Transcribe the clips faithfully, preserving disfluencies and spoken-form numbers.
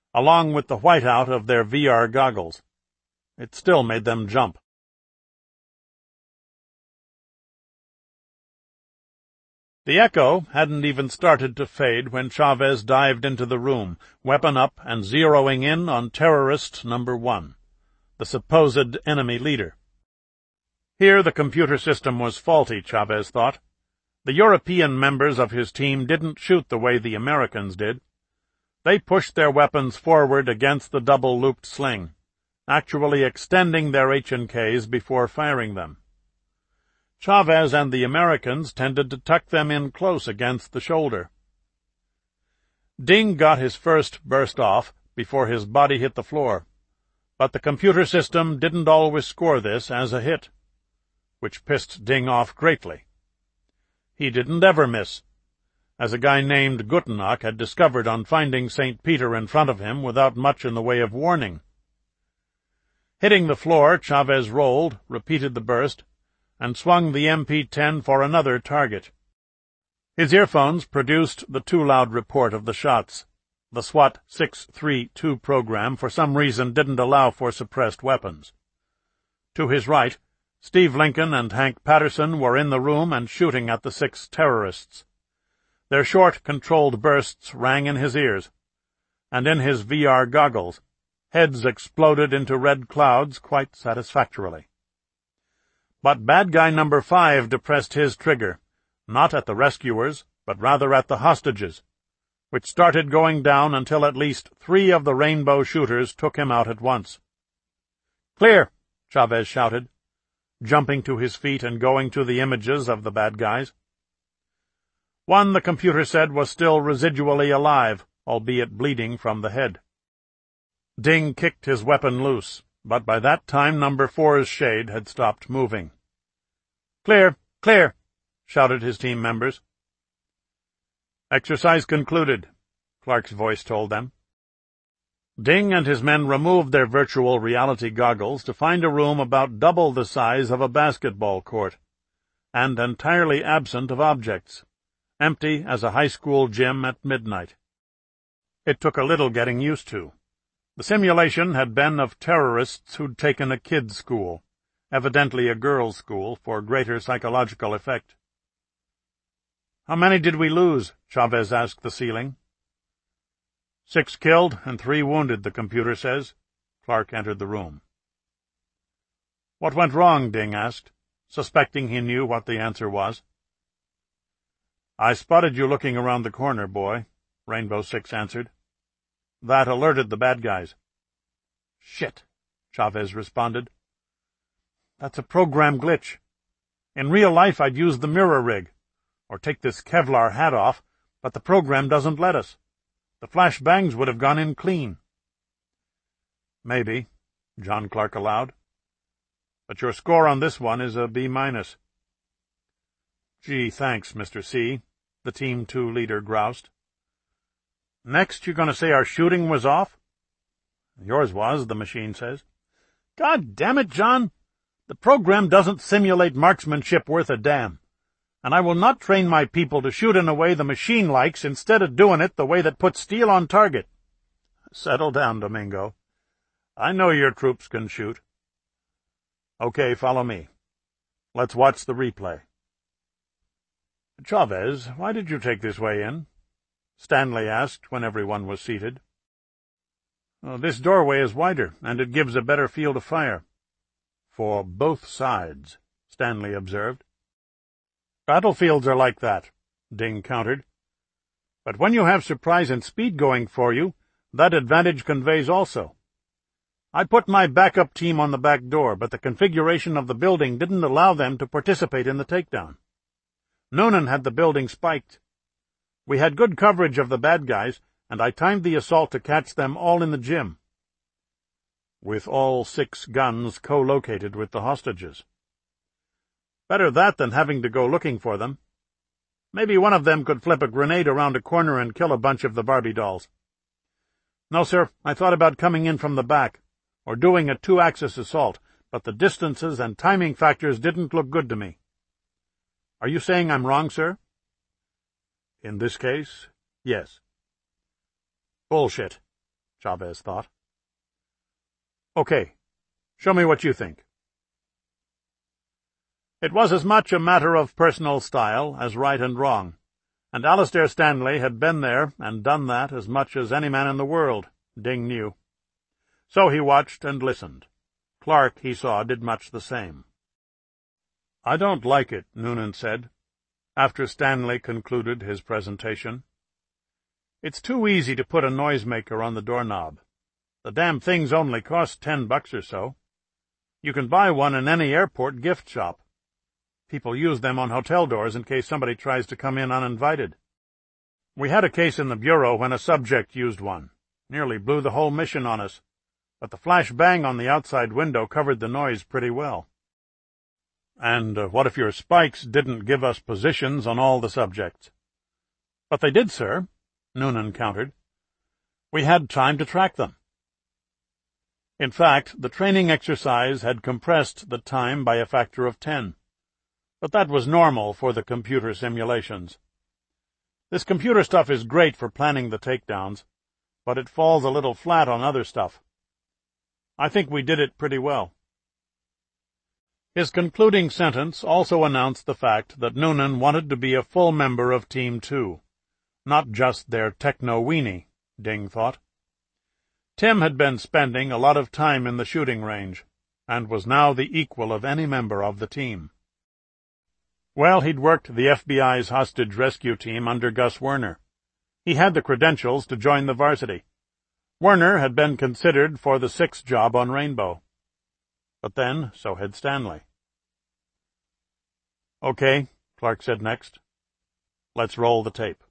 along with the whiteout of their V R goggles. It still made them jump. The echo hadn't even started to fade when Chavez dived into the room, weapon up and zeroing in on terrorist number one, the supposed enemy leader. Here the computer system was faulty, Chavez thought. The European members of his team didn't shoot the way the Americans did. They pushed their weapons forward against the double-looped sling, actually extending their H and Ks before firing them. Chavez and the Americans tended to tuck them in close against the shoulder. Ding got his first burst off before his body hit the floor, but the computer system didn't always score this as a hit, which pissed Ding off greatly. He didn't ever miss, as a guy named Gutenach had discovered on finding Saint Peter in front of him without much in the way of warning. Hitting the floor, Chavez rolled, repeated the burst, and swung the M P ten for another target. His earphones produced the too-loud report of the shots. The SWAT six three two program for some reason didn't allow for suppressed weapons. To his right, Steve Lincoln and Hank Patterson were in the room and shooting at the six terrorists. Their short, controlled bursts rang in his ears, and in his V R goggles, heads exploded into red clouds quite satisfactorily. But bad guy number five depressed his trigger, not at the rescuers, but rather at the hostages, which started going down until at least three of the rainbow shooters took him out at once. "Clear!" Chavez shouted, jumping to his feet and going to the images of the bad guys. One, the computer said, was still residually alive, albeit bleeding from the head. Ding kicked his weapon loose, but by that time number four's shade had stopped moving. "Clear! Clear!" shouted his team members. "Exercise concluded," Clark's voice told them. Ding and his men removed their virtual reality goggles to find a room about double the size of a basketball court, and entirely absent of objects, empty as a high school gym at midnight. It took a little getting used to. The simulation had been of terrorists who'd taken a kids' school, evidently a girls' school, for greater psychological effect. "How many did we lose?" Chavez asked the ceiling. Six killed and three wounded, the computer says. Clark entered the room. "What went wrong?" Ding asked, suspecting he knew what the answer was. "I spotted you looking around the corner, boy," Rainbow Six answered. "That alerted the bad guys." "Shit," Chavez responded. "That's a program glitch. In real life I'd use the mirror rig, or take this Kevlar hat off, but the program doesn't let us. The flash bangs would have gone in clean." "Maybe," John Clark allowed. "But your score on this one is a B minus." "Gee, thanks, Mister C," the Team two leader groused. "Next you're going to say our shooting was off?" "Yours was," the machine says. "God damn it, John! The program doesn't simulate marksmanship worth a damn, and I will not train my people to shoot in a way the machine likes instead of doing it the way that puts steel on target." "Settle down, Domingo. I know your troops can shoot." "Okay, follow me. Let's watch the replay." "Chavez, why did you take this way in?" Stanley asked when everyone was seated. "Well, this doorway is wider, and it gives a better field of fire." "For both sides," Stanley observed. "Battlefields are like that," Ding countered. "But when you have surprise and speed going for you, that advantage conveys also. I put my backup team on the back door, but the configuration of the building didn't allow them to participate in the takedown. Noonan had the building spiked. We had good coverage of the bad guys, and I timed the assault to catch them all in the gym. With all six guns co-located with the hostages. Better that than having to go looking for them. Maybe one of them could flip a grenade around a corner and kill a bunch of the Barbie dolls. No, sir, I thought about coming in from the back, or doing a two-axis assault, but the distances and timing factors didn't look good to me. Are you saying I'm wrong, sir?" "In this case, yes." "Bullshit. Chavez thought. Okay, show me what you think. It was as much a matter of personal style as right and wrong, and Alistair Stanley had been there and done that as much as any man in the world, Ding knew. So he watched and listened. Clark, he saw, did much the same. "I don't like it," Noonan said, after Stanley concluded his presentation. "It's too easy to put a noisemaker on the doorknob. The damn things only cost ten bucks or so. You can buy one in any airport gift shop. People use them on hotel doors in case somebody tries to come in uninvited. We had a case in the bureau when a subject used one. Nearly blew the whole mission on us, but the flash bang on the outside window covered the noise pretty well." "And uh, what if your spikes didn't give us positions on all the subjects?" "But they did, sir," Noonan countered. "We had time to track them." In fact, the training exercise had compressed the time by a factor of ten. But that was normal for the computer simulations. This computer stuff is great for planning the takedowns, but it falls a little flat on other stuff. I think we did it pretty well. His concluding sentence also announced the fact that Noonan wanted to be a full member of Team Two, not just their techno-weenie, Ding thought. Tim had been spending a lot of time in the shooting range, and was now the equal of any member of the team. Well, he'd worked the F B I's hostage rescue team under Gus Werner. He had the credentials to join the varsity. Werner had been considered for the sixth job on Rainbow. But then, so had Stanley. "Okay," Clark said next. "Let's roll the tape."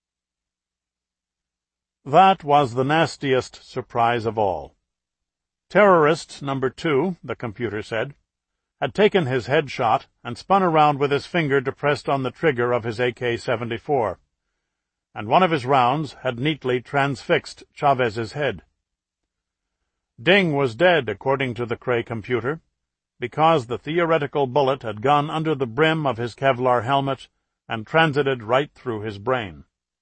That was the nastiest surprise of all. Terrorist number two, the computer said, had taken his head shot and spun around with his finger depressed on the trigger of his A K seventy-four, and one of his rounds had neatly transfixed Chavez's head. Ding was dead, according to the Cray computer, because the theoretical bullet had gone under the brim of his Kevlar helmet and transited right through his brain.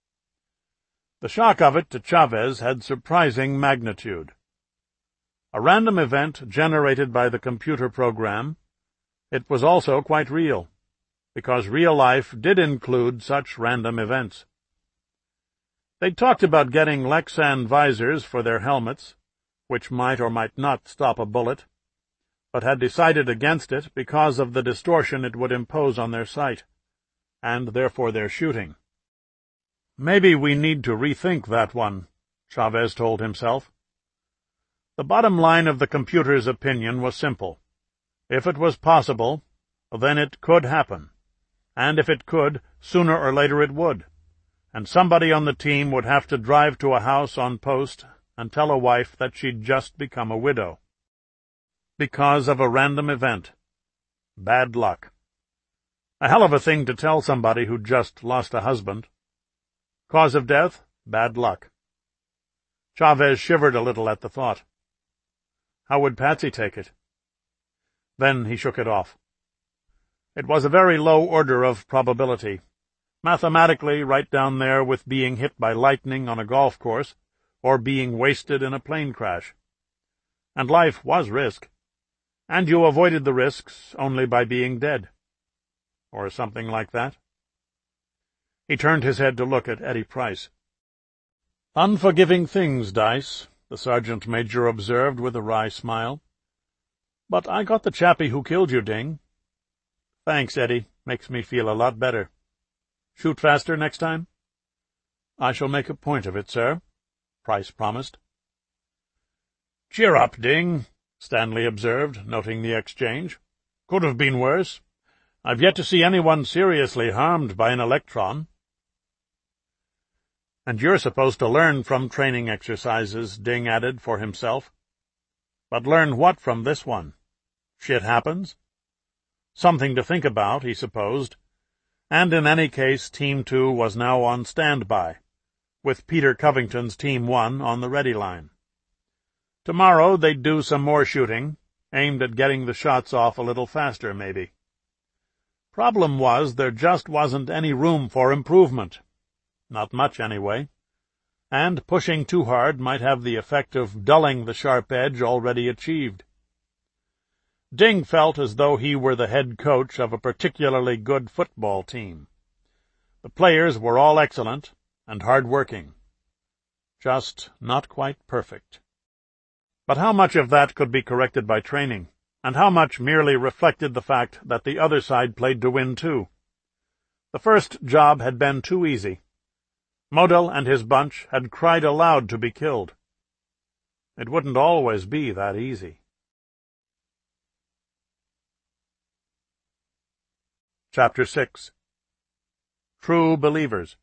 The shock of it to Chavez had surprising magnitude. A random event generated by the computer program, it was also quite real, because real life did include such random events. They'd talked about getting Lexan visors for their helmets, which might or might not stop a bullet, but had decided against it because of the distortion it would impose on their sight, and therefore their shooting. "Maybe we need to rethink that one," Chavez told himself. The bottom line of the computer's opinion was simple. If it was possible, then it could happen, and if it could, sooner or later it would, and somebody on the team would have to drive to a house on post and tell a wife that she'd just become a widow. Because of a random event. Bad luck. A hell of a thing to tell somebody who'd just lost a husband. Cause of death? Bad luck. Chavez shivered a little at the thought. How would Patsy take it? Then he shook it off. It was a very low order of probability, mathematically right down there with being hit by lightning on a golf course or being wasted in a plane crash. And life was risk, and you avoided the risks only by being dead. Or something like that. He turned his head to look at Eddie Price. "Unforgiving things, Dice," the sergeant major observed with a wry smile. "But I got the chappie who killed you, Ding." "Thanks, Eddie. Makes me feel a lot better. Shoot faster next time?" "I shall make a point of it, sir," Price promised. "Cheer up, Ding," Stanley observed, noting the exchange. "Could have been worse. I've yet to see anyone seriously harmed by an electron." "And you're supposed to learn from training exercises," Ding added for himself. "But learn what from this one? Shit happens?" Something to think about, he supposed, and in any case Team Two was now on standby, with Peter Covington's Team One on the ready line. Tomorrow they'd do some more shooting, aimed at getting the shots off a little faster, maybe. Problem was there just wasn't any room for improvement. Not much, anyway. and pushing too hard might have the effect of dulling the sharp edge already achieved. Ding felt as though he were the head coach of a particularly good football team. The players were all excellent and hard-working, just not quite perfect. But how much of that could be corrected by training, and how much merely reflected the fact that the other side played to win too? The first job had been too easy. Model and his bunch had cried aloud to be killed. It wouldn't always be that easy. Chapter six. True Believers.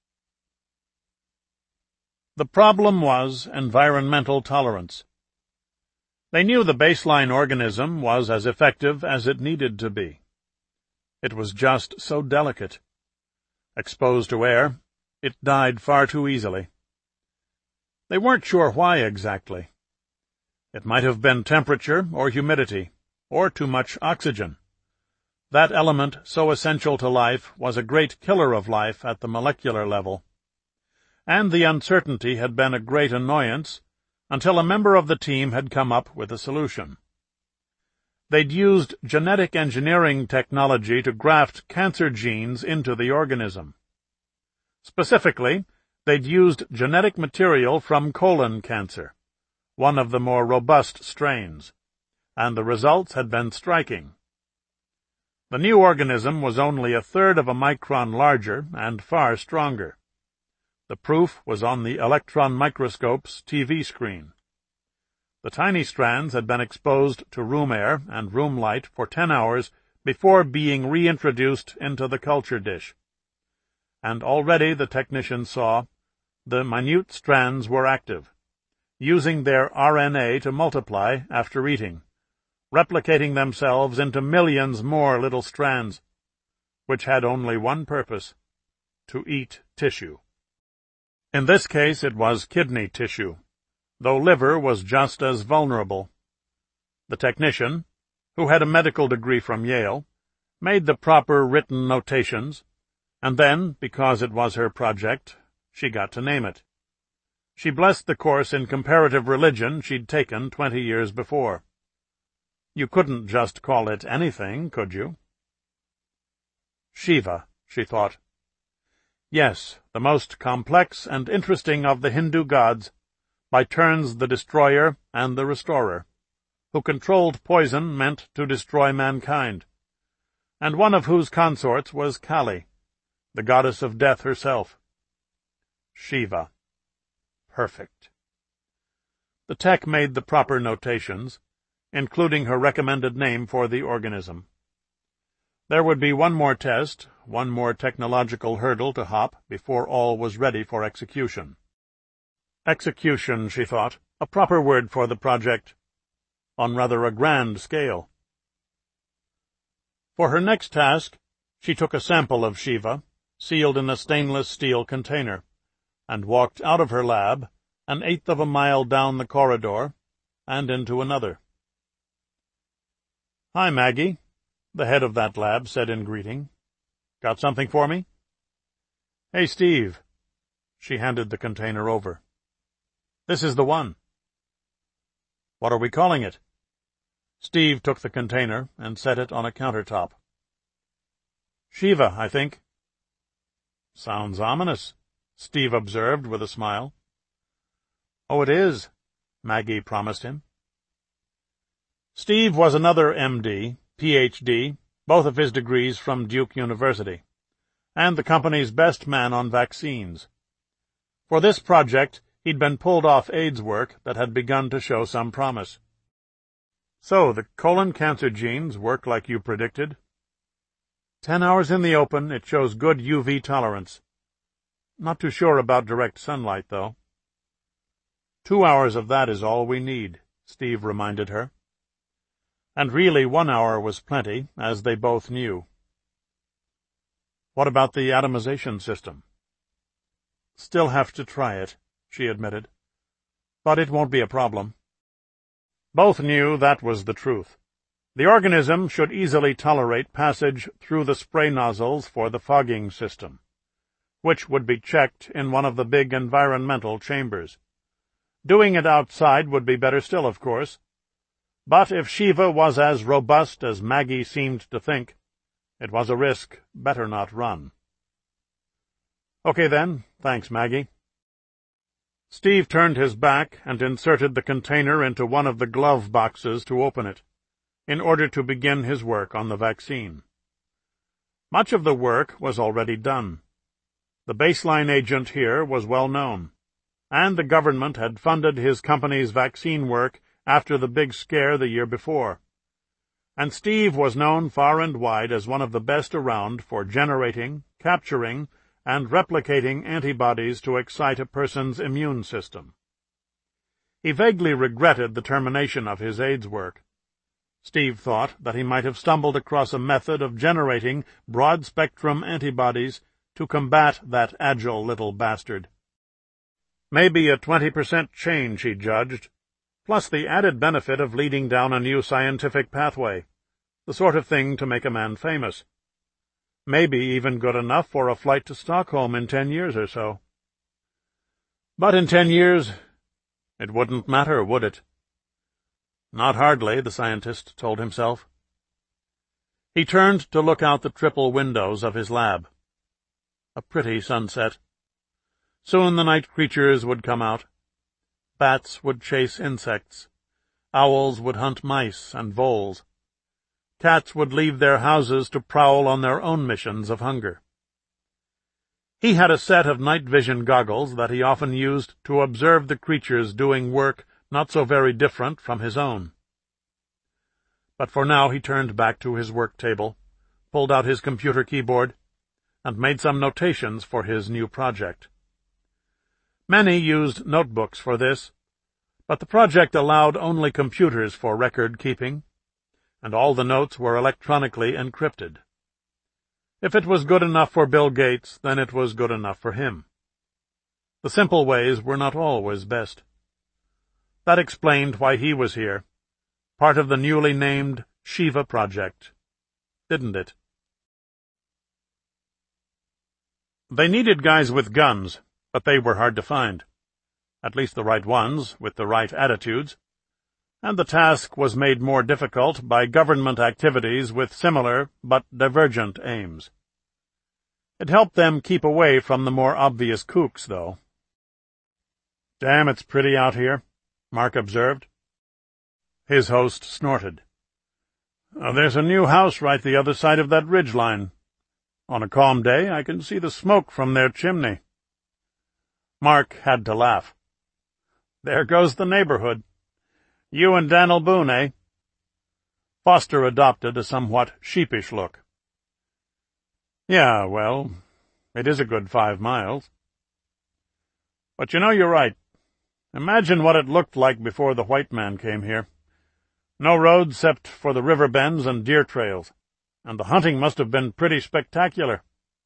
The problem was environmental tolerance. They knew the baseline organism was as effective as it needed to be. It was just so delicate. Exposed to air, it died far too easily. They weren't sure why exactly. It might have been temperature or humidity, or too much oxygen. That element so essential to life was a great killer of life at the molecular level. And the uncertainty had been a great annoyance until a member of the team had come up with a solution. They'd used genetic engineering technology to graft cancer genes into the organism. Specifically, they'd used genetic material from colon cancer, one of the more robust strains, and the results had been striking. The new organism was only a third of a micron larger and far stronger. The proof was on the electron microscope's T V screen. The tiny strands had been exposed to room air and room light for ten hours before being reintroduced into the culture dish. And already the technician saw the minute strands were active, using their R N A to multiply after eating, replicating themselves into millions more little strands, which had only one purpose, to eat tissue. In this case it was kidney tissue, though liver was just as vulnerable. The technician, who had a medical degree from Yale, made the proper written notations, and then, because it was her project, she got to name it. She blessed the course in comparative religion she'd taken twenty years before. You couldn't just call it anything, could you? Shiva, she thought. Yes, the most complex and interesting of the Hindu gods, by turns the destroyer and the restorer, who controlled poison meant to destroy mankind, and one of whose consorts was Kali, the goddess of death herself. Shiva. Perfect. The tech made the proper notations, including her recommended name for the organism. There would be one more test, one more technological hurdle to hop before all was ready for execution. Execution, she thought, a proper word for the project, on rather a grand scale. For her next task, she took a sample of Shiva, sealed in a stainless steel container, and walked out of her lab, an eighth of a mile down the corridor, and into another. "Hi, Maggie," the head of that lab said in greeting. "Got something for me?" "Hey, Steve." She handed the container over. "This is the one." "What are we calling it?" Steve took the container and set it on a countertop. "Shiva, I think." "Sounds ominous," Steve observed with a smile. "Oh, it is," Maggie promised him. Steve was another M D, P H D, both of his degrees from Duke University, and the company's best man on vaccines. For this project, he'd been pulled off AIDS work that had begun to show some promise. "So, the colon cancer genes work like you predicted?" Ten hours in the open, it shows good U V tolerance. Not too sure about direct sunlight, though." Two hours of that is all we need," Steve reminded her. And really one hour was plenty, as they both knew. "What about the atomization system?" "Still have to try it," she admitted. "But it won't be a problem." Both knew that was the truth. The organism should easily tolerate passage through the spray nozzles for the fogging system. which would be checked in one of the big environmental chambers. Doing it outside would be better still, of course. But if Shiva was as robust as Maggie seemed to think, it was a risk better not run. Okay, then. Thanks, Maggie. Steve turned his back and inserted the container into one of the glove boxes to open it, in order to begin his work on the vaccine. Much of the work was already done. The baseline agent here was well known, and the government had funded his company's vaccine work after the big scare the year before. And Steve was known far and wide as one of the best around for generating, capturing, and replicating antibodies to excite a person's immune system. He vaguely regretted the termination of his AIDS work. Steve thought that he might have stumbled across a method of generating broad-spectrum antibodies to combat that agile little bastard. Maybe a twenty percent change, he judged, plus the added benefit of leading down a new scientific pathway, the sort of thing to make a man famous. Maybe even good enough for a flight to Stockholm in ten years or so. But in ten years, it wouldn't matter, would it? Not hardly, the scientist told himself. He turned to look out the triple windows of his lab. A pretty sunset. Soon the night creatures would come out. Bats would chase insects. Owls would hunt mice and voles. Cats would leave their houses to prowl on their own missions of hunger. He had a set of night vision goggles that he often used to observe the creatures doing work not so very different from his own. But for now he turned back to his work table, pulled out his computer keyboard, and made some notations for his new project. Many used notebooks for this, but the project allowed only computers for record-keeping, and all the notes were electronically encrypted. If it was good enough for Bill Gates, then it was good enough for him. The simple ways were not always best. That explained why he was here, part of the newly named Shiva Project, didn't it? They needed guys with guns, but they were hard to find. At least the right ones, with the right attitudes. And the task was made more difficult by government activities with similar but divergent aims. It helped them keep away from the more obvious kooks, though. "Damn, it's pretty out here," Mark observed. His host snorted. Oh, "There's a new house right the other side of that ridge line. On a calm day, I can see the smoke from their chimney." Mark had to laugh. "There goes the neighborhood. You and Dan'l Boone, eh?" Foster adopted a somewhat sheepish look. "Yeah, well, it is a good five miles. But you know you're right. Imagine what it looked like before the white man came here. No roads except for the river bends and deer trails, and the hunting must have been pretty spectacular.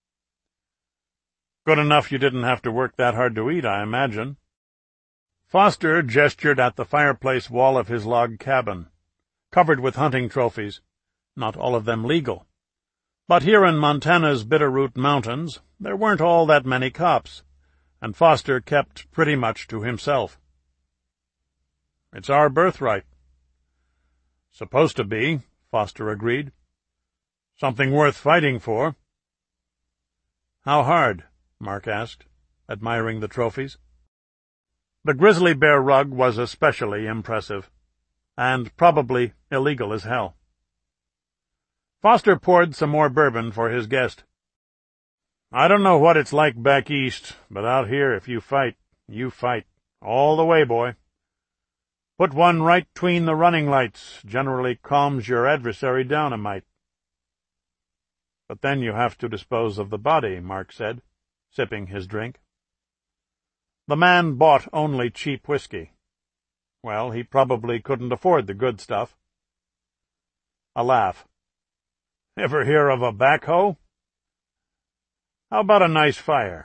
Good enough you didn't have to work that hard to eat, I imagine." Foster gestured at the fireplace wall of his log cabin, covered with hunting trophies, not all of them legal. But here in Montana's Bitterroot Mountains, there weren't all that many cops, and Foster kept pretty much to himself. "It's our birthright." "Supposed to be," Foster agreed. "Something worth fighting for." "How hard?" Mark asked, admiring the trophies. The grizzly bear rug was especially impressive, and probably illegal as hell. Foster poured some more bourbon for his guest. "I don't know what it's like back east, but out here if you fight, you fight. All the way, boy. Put one right between the running lights generally calms your adversary down a mite." "But then you have to dispose of the body," Mark said, sipping his drink. The man bought only cheap whiskey. Well, he probably couldn't afford the good stuff. A laugh. "Ever hear of a backhoe? How about a nice fire?"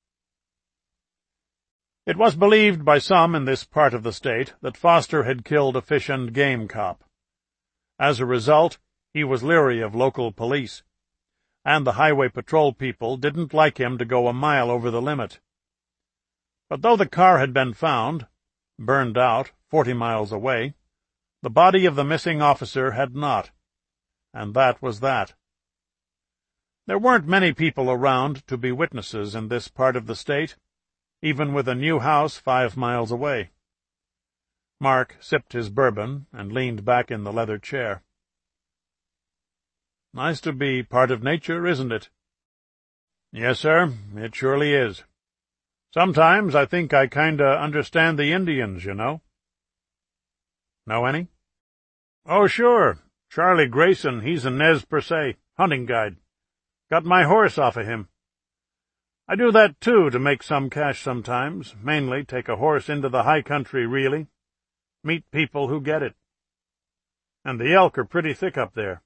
It was believed by some in this part of the state that Foster had killed a fish and game cop. As a result, he was leery of local police, and the highway patrol people didn't like him to go a mile over the limit. But though the car had been found, burned out, forty miles away, the body of the missing officer had not, and that was that. There weren't many people around to be witnesses in this part of the state, even with a new house five miles away. Mark sipped his bourbon and leaned back in the leather chair. Nice to be part of nature, isn't it? Yes, sir, it surely is. Sometimes I think I kinda understand the Indians, you know. Know any? Oh, sure. Charlie Grayson, he's a Nez Perce, hunting guide. Got my horse off of him. I do that, too, to make some cash sometimes, mainly take a horse into the high country, really. Meet people who get it. And the elk are pretty thick up there.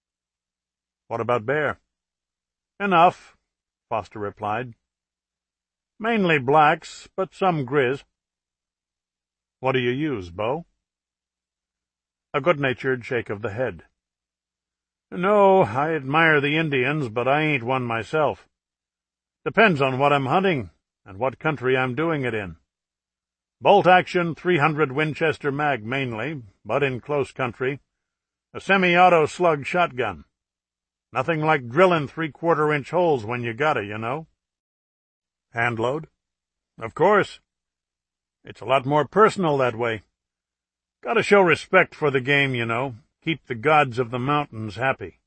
What about bear? Enough, Foster replied. Mainly blacks, but some grizz. What do you use, bow? A good-natured shake of the head. No, I admire the Indians, but I ain't one myself. Depends on what I'm hunting, and what country I'm doing it in. Bolt-action three hundred Winchester mag mainly, but in close country, a semi-auto slug shotgun. Nothing like drilling three-quarter-inch holes when you gotta, you know. Handload? Of course. It's a lot more personal that way. Gotta show respect for the game, you know. Keep the gods of the mountains happy.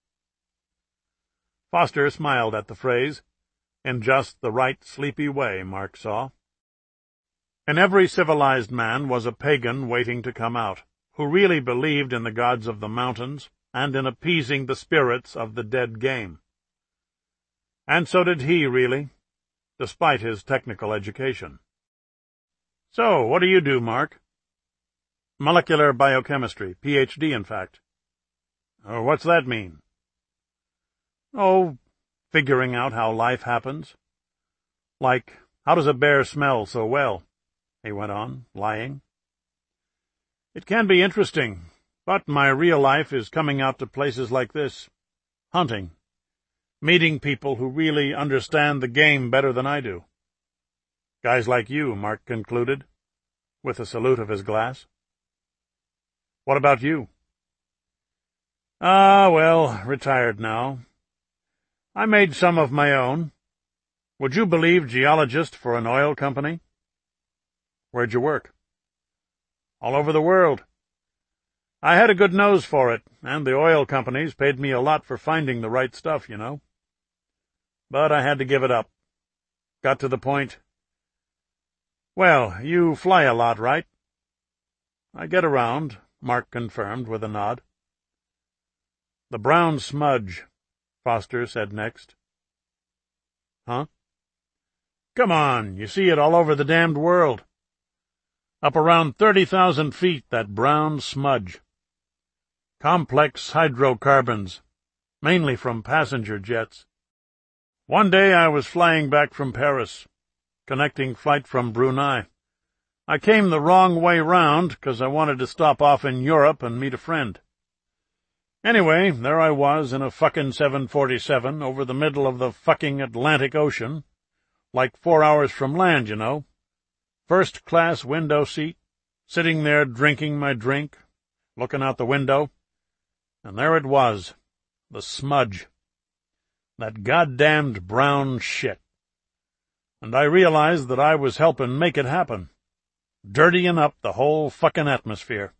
Foster smiled at the phrase, in just the right sleepy way, Mark saw. In every civilized man was a pagan waiting to come out, who really believed in the gods of the mountains and in appeasing the spirits of the dead game. And so did he, really, despite his technical education. So, what do you do, Mark? Molecular biochemistry, P H D in fact. Oh, what's that mean? Oh, figuring out how life happens. Like, how does a bear smell so well? He went on, lying. It can be interesting, but my real life is coming out to places like this. Hunting. Meeting people who really understand the game better than I do. Guys like you, Mark concluded, with a salute of his glass. What about you? Ah, well, retired now. I made some of my own. Would you believe geologist for an oil company? Where'd you work? All over the world. I had a good nose for it, and the oil companies paid me a lot for finding the right stuff, you know. But I had to give it up. Got to the point. Well, you fly a lot, right? I get around, Mark confirmed with a nod. The brown smudge, Foster said next. Huh? Come on, you see it all over the damned world. Up around thirty thousand feet, that brown smudge. Complex hydrocarbons, mainly from passenger jets. One day I was flying back from Paris, connecting flight from Brunei. I came the wrong way round, 'cause I wanted to stop off in Europe and meet a friend. Anyway, there I was in a fucking seven forty-seven over the middle of the fucking Atlantic Ocean, like four hours from land, you know. First-class window seat, sitting there drinking my drink, looking out the window, and there it was, the smudge. That goddamned brown shit. And I realized that I was helping make it happen, dirtying up the whole fucking atmosphere.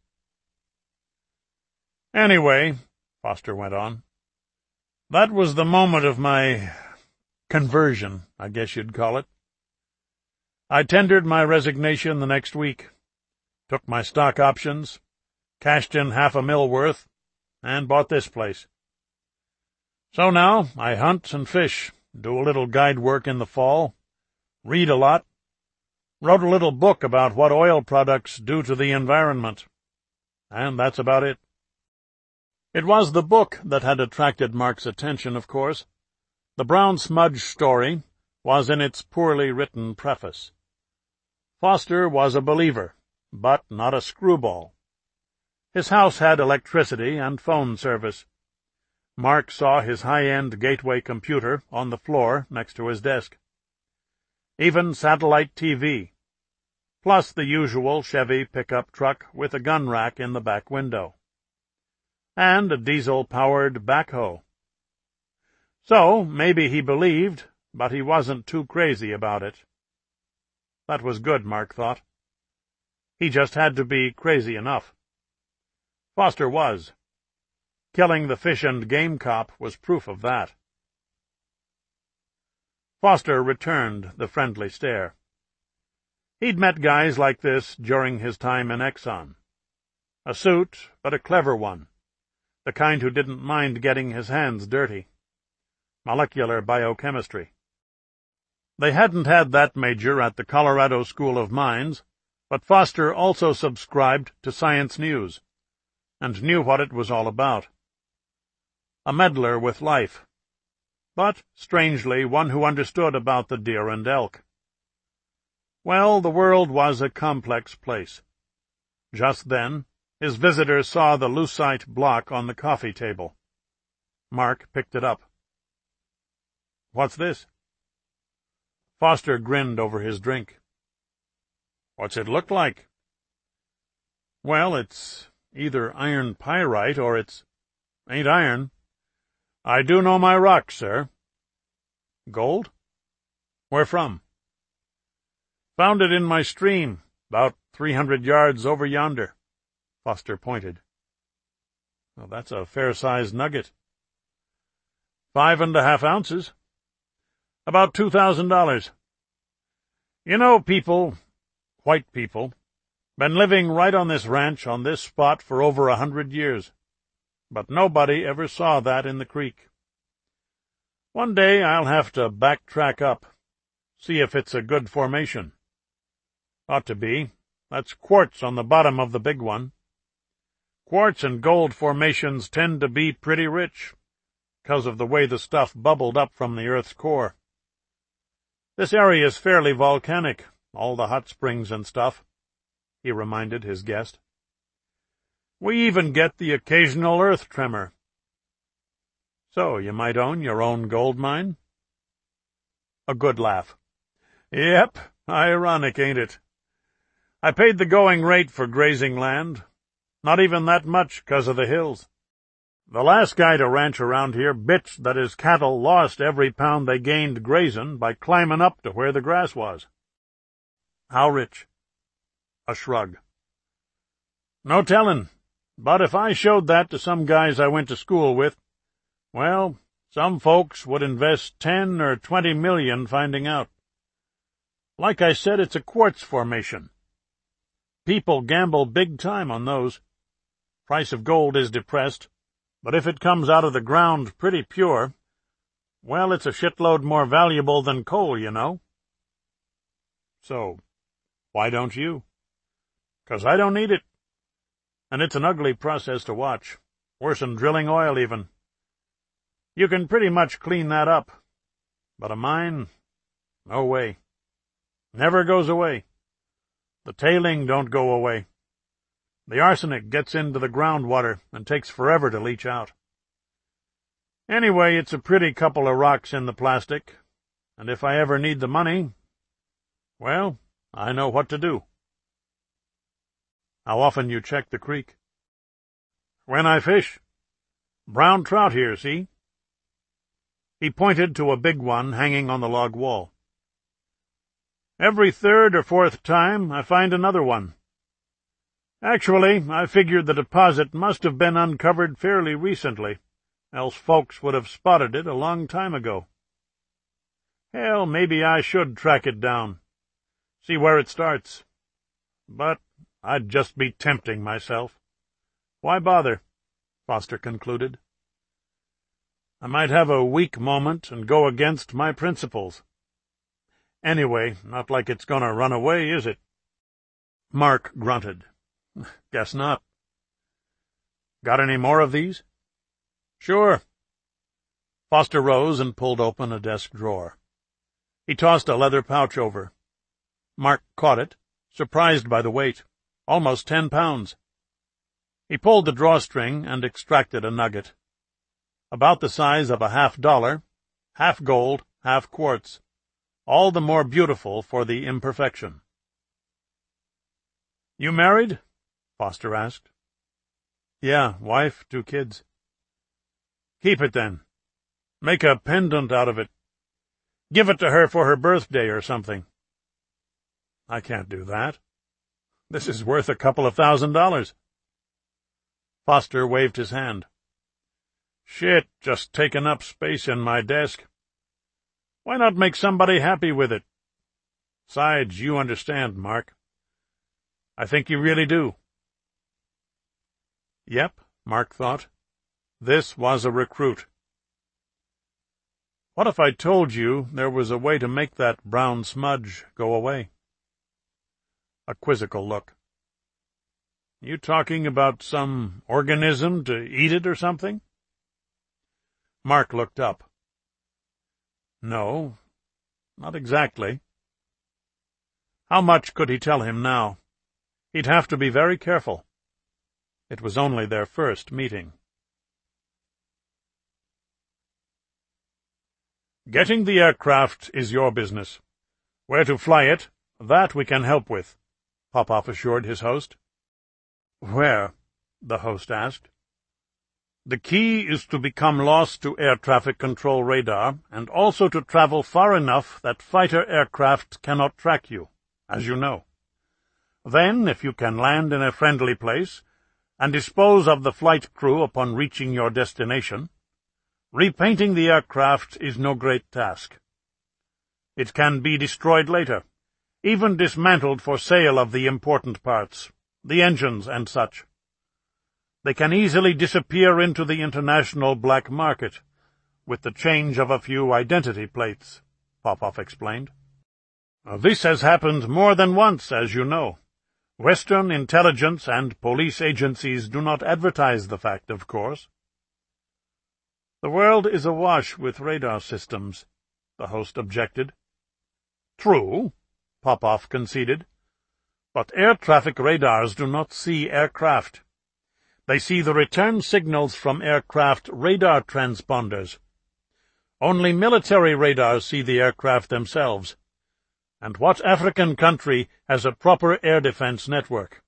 Anyway, Foster went on, that was the moment of my conversion, I guess you'd call it. I tendered my resignation the next week, took my stock options, cashed in half a mil worth, and bought this place. So now I hunt and fish, do a little guide work in the fall, read a lot, wrote a little book about what oil products do to the environment, and that's about it. It was the book that had attracted Mark's attention, of course. The brown smudge story was in its poorly written preface. Foster was a believer, but not a screwball. His house had electricity and phone service. Mark saw his high-end Gateway computer on the floor next to his desk. Even satellite T V, plus the usual Chevy pickup truck with a gun rack in the back window. And a diesel-powered backhoe. So, maybe he believed, but he wasn't too crazy about it. That was good, Mark thought. He just had to be crazy enough. Foster was. Killing the Fish and Game cop was proof of that. Foster returned the friendly stare. He'd met guys like this during his time in Exxon. A suit, but a clever one. The kind who didn't mind getting his hands dirty. Molecular biochemistry. They hadn't had that major at the Colorado School of Mines, but Foster also subscribed to Science News, and knew what it was all about. A meddler with life, but, strangely, one who understood about the deer and elk. Well, the world was a complex place. Just then, his visitor saw the lucite block on the coffee table. Mark picked it up. "What's this?" Foster grinned over his drink. "What's it look like?" "Well, it's either iron pyrite or it's ain't iron. I do know my rock, sir." "Gold? Where from?" "Found it in my stream, about three hundred yards over yonder." Foster pointed. "Well, that's a fair-sized nugget." Five and a half ounces. About two thousand dollars. You know, people, white people, been living right on this ranch on this spot for over a hundred years, but nobody ever saw that in the creek. One day I'll have to backtrack up, see if it's a good formation. Ought to be. That's quartz on the bottom of the big one. Quartz and gold formations tend to be pretty rich, 'cause of the way the stuff bubbled up from the Earth's core. This area is fairly volcanic, all the hot springs and stuff, he reminded his guest. We even get the occasional earth tremor. So you might own your own gold mine? A good laugh. Yep, ironic, ain't it? I paid the going rate for grazing land. Not even that much 'cause of the hills. The last guy to ranch around here bitched that his cattle lost every pound they gained grazin' by climbin' up to where the grass was. How rich? A shrug. No tellin', but if I showed that to some guys I went to school with, well, some folks would invest ten or twenty million finding out. Like I said, it's a quartz formation. People gamble big time on those. Price of gold is depressed, but if it comes out of the ground pretty pure, well, it's a shitload more valuable than coal, you know. So, why don't you? 'Cause I don't need it. And it's an ugly process to watch, worse'n drilling oil even. You can pretty much clean that up, but a mine, no way. Never goes away. The tailing don't go away. The arsenic gets into the groundwater and takes forever to leach out. Anyway, it's a pretty couple of rocks in the plastic, and if I ever need the money, well, I know what to do. How often you check the creek? When I fish. Brown trout here, see? He pointed to a big one hanging on the log wall. Every third or fourth time I find another one. Actually, I figured the deposit must have been uncovered fairly recently, else folks would have spotted it a long time ago. Hell, maybe I should track it down, see where it starts. But I'd just be tempting myself. Why bother? Foster concluded. I might have a weak moment and go against my principles. Anyway, not like it's gonna run away, is it? Mark grunted. Guess not. Got any more of these? Sure. Foster rose and pulled open a desk drawer. He tossed a leather pouch over. Mark caught it, surprised by the weight, almost ten pounds. He pulled the drawstring and extracted a nugget. about the size of a half-dollar, half gold, half quartz, all the more beautiful for the imperfection. "You married?" Foster asked. "Yeah, wife, two kids." "Keep it, then. Make a pendant out of it. Give it to her for her birthday or something." "I can't do that. This is worth a couple of thousand dollars." Foster waved his hand. "Shit, just taking up space in my desk. Why not make somebody happy with it? Besides, you understand, Mark. I think you really do." Yep, Mark thought. This was a recruit. "What if I told you there was a way to make that brown smudge go away?" A quizzical look. "You talking about some organism to eat it or something?" Mark looked up. "No, not exactly." How much could he tell him now? He'd have to be very careful. It was only their first meeting. "Getting the aircraft is your business. Where to fly it, that we can help with," Popoff assured his host. "Where?" the host asked. "The key is to become lost to air traffic control radar, and also to travel far enough that fighter aircraft cannot track you, as you know. Then, if you can land in a friendly place, and dispose of the flight crew upon reaching your destination, repainting the aircraft is no great task. It can be destroyed later, even dismantled for sale of the important parts, the engines and such. They can easily disappear into the international black market, with the change of a few identity plates," Popoff explained. "This has happened more than once, as you know. Western intelligence and police agencies do not advertise the fact, of course." "The world is awash with radar systems," the host objected. "True," Popoff conceded, "but air traffic radars do not see aircraft. They see the return signals from aircraft radar transponders. Only military radars see the aircraft themselves. And what African country has a proper air defense network?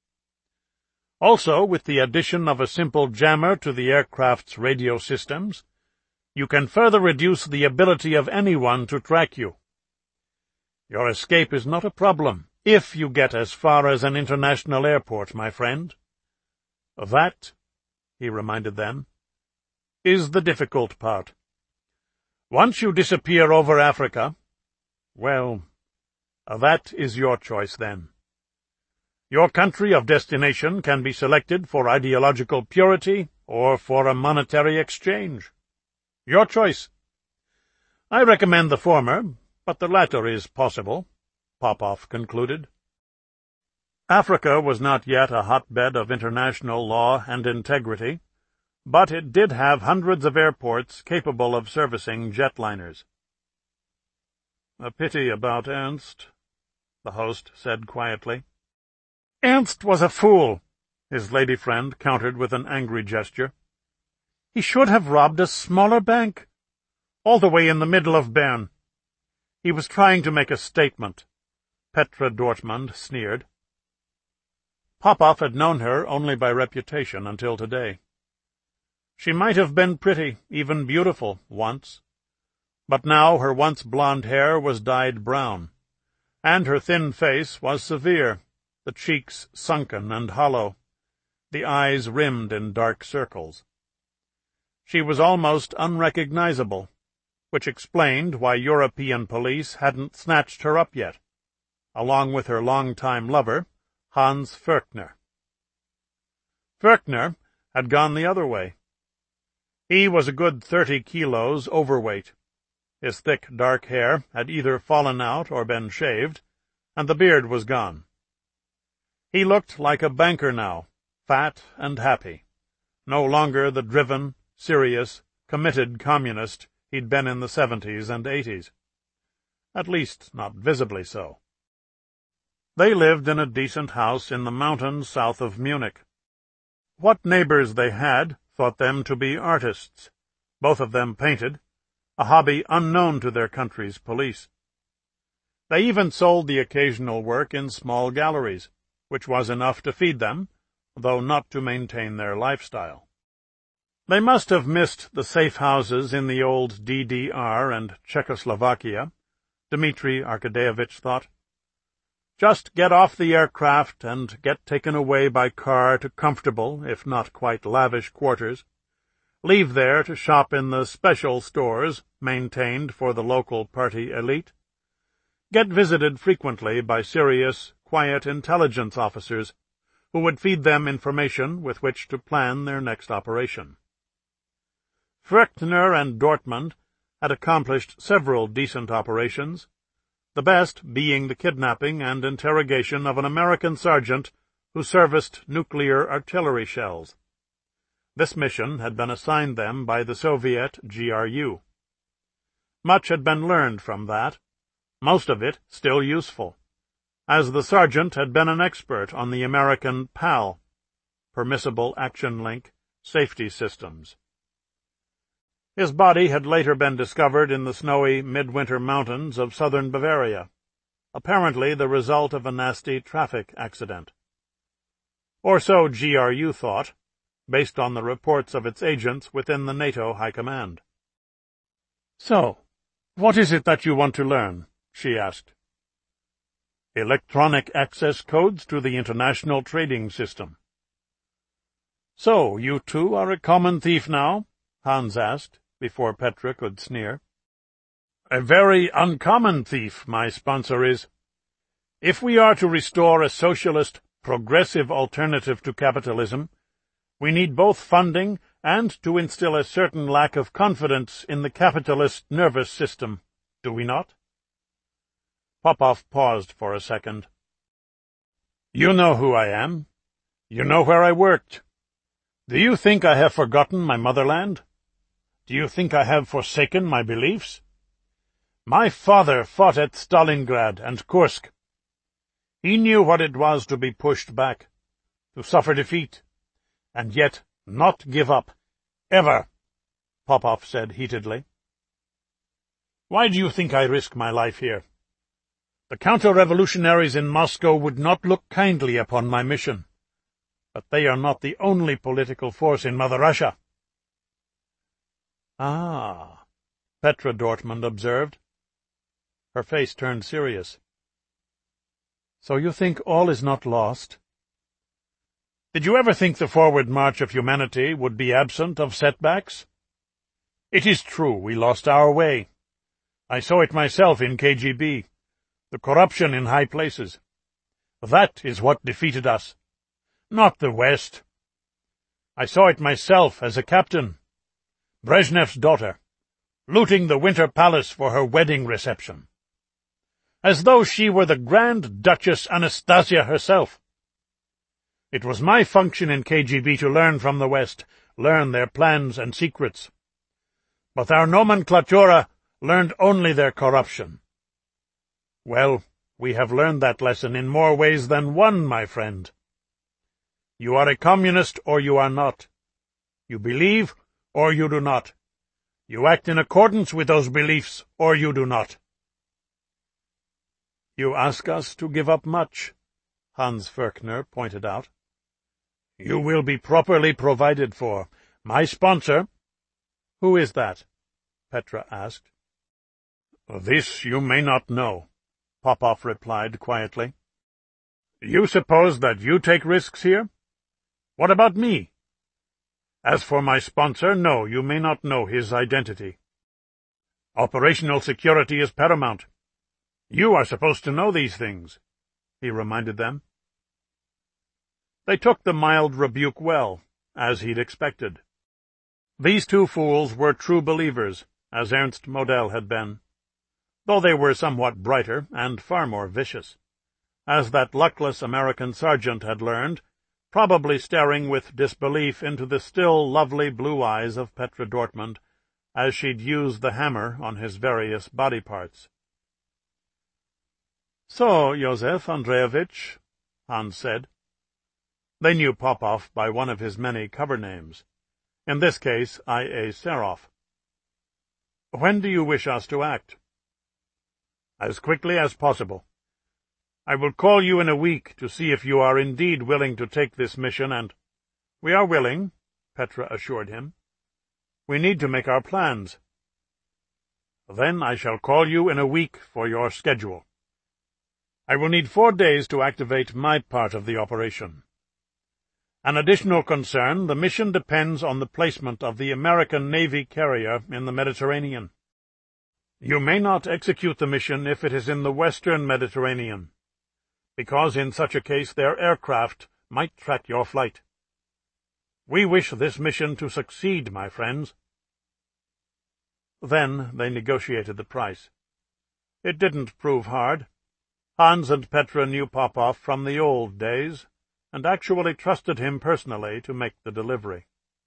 Also, with the addition of a simple jammer to the aircraft's radio systems, you can further reduce the ability of anyone to track you. Your escape is not a problem, if you get as far as an international airport, my friend. That," he reminded them, "is the difficult part. Once you disappear over Africa, well, that is your choice then. Your country of destination can be selected for ideological purity or for a monetary exchange. Your choice. I recommend the former, but the latter is possible," Popoff concluded. Africa was not yet a hotbed of international law and integrity, but it did have hundreds of airports capable of servicing jetliners. "A pity about Ernst," the host said quietly. "Ernst was a fool," his lady friend countered with an angry gesture. "He should have robbed a smaller bank, all the way in the middle of Bern." He was trying to make a statement, Petra Dortmund sneered. Popoff had known her only by reputation until today. She might have been pretty, even beautiful, once, but now her once blonde hair was dyed brown, and her thin face was severe, the cheeks sunken and hollow, the eyes rimmed in dark circles. She was almost unrecognizable, which explained why European police hadn't snatched her up yet, along with her long-time lover, Hans Fürkner. Fürkner had gone the other way. He was a good thirty kilos overweight. His thick, dark hair had either fallen out or been shaved, and the beard was gone. He looked like a banker now, fat and happy, no longer the driven, serious, committed communist he'd been in the seventies and eighties. At least, not visibly so. They lived in a decent house in the mountains south of Munich. What neighbors they had thought them to be artists, both of them painted, a hobby unknown to their country's police. They even sold the occasional work in small galleries, which was enough to feed them, though not to maintain their lifestyle. They must have missed the safe houses in the old D D R and Czechoslovakia, Dmitri Arkadyevich thought. Just get off the aircraft and get taken away by car to comfortable, if not quite lavish, quarters. Leave there to shop in the special stores maintained for the local party elite. Get visited frequently by serious, quiet intelligence officers who would feed them information with which to plan their next operation. Fürchtner and Dortmund had accomplished several decent operations, the best being the kidnapping and interrogation of an American sergeant who serviced nuclear artillery shells. This mission had been assigned them by the Soviet G R U. Much had been learned from that, most of it still useful, as the sergeant had been an expert on the American PAL, Permissible Action Link, safety systems. His body had later been discovered in the snowy midwinter mountains of southern Bavaria, apparently the result of a nasty traffic accident. Or so G R U thought, based on the reports of its agents within the NATO High Command. "So, what is it that you want to learn?" she asked. "Electronic access codes to the international trading system." "So, you too are a common thief now?" Hans asked, before Petra could sneer. "A very uncommon thief, my sponsor is. If we are to restore a socialist, progressive alternative to capitalism, we need both funding and to instill a certain lack of confidence in the capitalist nervous system, do we not?" Popov paused for a second. "You know who I am. You know where I worked. Do you think I have forgotten my motherland? Do you think I have forsaken my beliefs? My father fought at Stalingrad and Kursk. He knew what it was to be pushed back, to suffer defeat, and yet not give up, ever," Popov said heatedly. "Why do you think I risk my life here? The counter-revolutionaries in Moscow would not look kindly upon my mission, but they are not the only political force in Mother Russia." "Ah," Petra Dortmund observed. Her face turned serious. "So you think all is not lost?" "Did you ever think the forward march of humanity would be absent of setbacks? It is true we lost our way. I saw it myself in K G B, the corruption in high places. That is what defeated us, not the West. I saw it myself as a captain. Brezhnev's daughter, looting the Winter Palace for her wedding reception, as though she were the Grand Duchess Anastasia herself. It was my function in K G B to learn from the West, learn their plans and secrets. But our nomenklatura learned only their corruption. Well, we have learned that lesson in more ways than one, my friend. You are a communist or you are not. You believe or you do not. You act in accordance with those beliefs, or you do not." "You ask us to give up much," Hans Fürchtner pointed out. "You will be properly provided for. My sponsor—" "Who is that?" Petra asked. "This you may not know," Popov replied quietly. "You suppose that you take risks here? What about me? As for my sponsor, no, you may not know his identity. Operational security is paramount. You are supposed to know these things," he reminded them. They took the mild rebuke well, as he'd expected. These two fools were true believers, as Ernst Model had been, though they were somewhat brighter and far more vicious, as that luckless American sergeant had learned, probably staring with disbelief into the still lovely blue eyes of Petra Dortmund, as she'd used the hammer on his various body parts. "So, Joseph Andreevich," Hans said. They knew Popov by one of his many cover names, in this case I A Serov, When do you wish us to act? As quickly as possible. I will call you in a week to see if you are indeed willing to take this mission, and— We are willing, Petra assured him. We need to make our plans. Then I shall call you in a week for your schedule. I will need four days to activate my part of the operation. An additional concern, the mission depends on the placement of the American Navy carrier in the Mediterranean. You may not execute the mission if it is in the western Mediterranean, because in such a case their aircraft might track your flight. We wish this mission to succeed, my friends. Then they negotiated the price. It didn't prove hard. Hans and Petra knew Popov from the old days, and actually trusted him personally to make the delivery.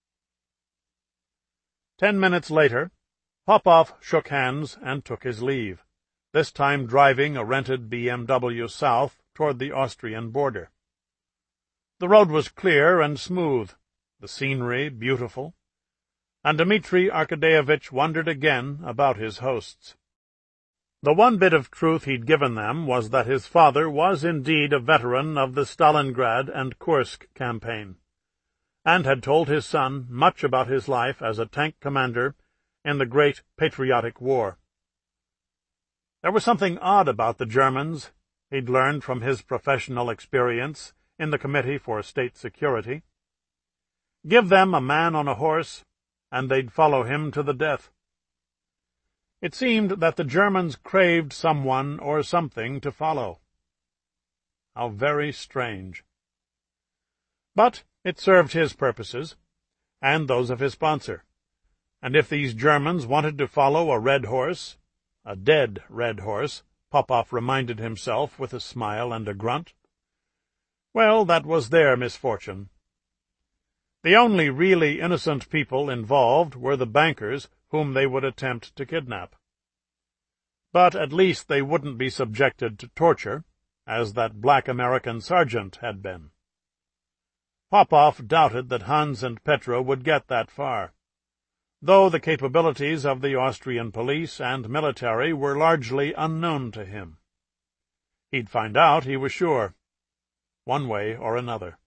Ten minutes later, Popov shook hands and took his leave, this time driving a rented B M W south toward the Austrian border. The road was clear and smooth, the scenery beautiful, and Dmitri Arkadyevitch wondered again about his hosts. The one bit of truth he'd given them was that his father was indeed a veteran of the Stalingrad and Kursk campaign, and had told his son much about his life as a tank commander in the Great Patriotic War. There was something odd about the Germans, he'd learned from his professional experience in the Committee for State Security. Give them a man on a horse, and they'd follow him to the death. It seemed that the Germans craved someone or something to follow. How very strange. But it served his purposes, and those of his sponsor, and if these Germans wanted to follow a red horse, a dead red horse, Popov reminded himself with a smile and a grunt, well, that was their misfortune. The only really innocent people involved were the bankers whom they would attempt to kidnap. But at least they wouldn't be subjected to torture, as that black American sergeant had been. Popov doubted that Hans and Petra would get that far, though the capabilities of the Austrian police and military were largely unknown to him. He'd find out, he was sure, one way or another.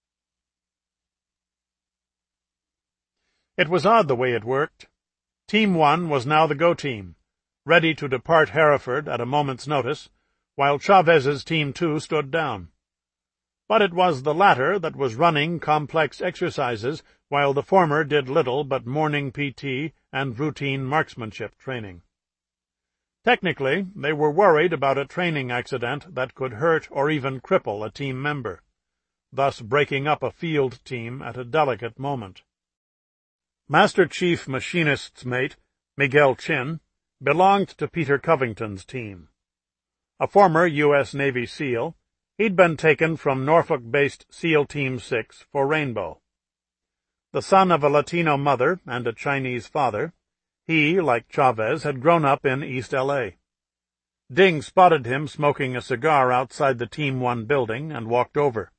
It was odd the way it worked. Team One was now the go-team, ready to depart Hereford at a moment's notice, while Chavez's Team Two stood down. But it was the latter that was running complex exercises, while the former did little but morning P T and routine marksmanship training. Technically, they were worried about a training accident that could hurt or even cripple a team member, thus breaking up a field team at a delicate moment. Master Chief Machinist's mate, Miguel Chin, belonged to Peter Covington's team. A former U S Navy SEAL, he'd been taken from Norfolk-based SEAL Team Six for Rainbow. The son of a Latino mother and a Chinese father, he, like Chavez, had grown up in East L A. Ding spotted him smoking a cigar outside the Team One building and walked over.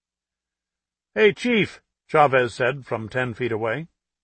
"Hey, Chief," Chavez said from ten feet away.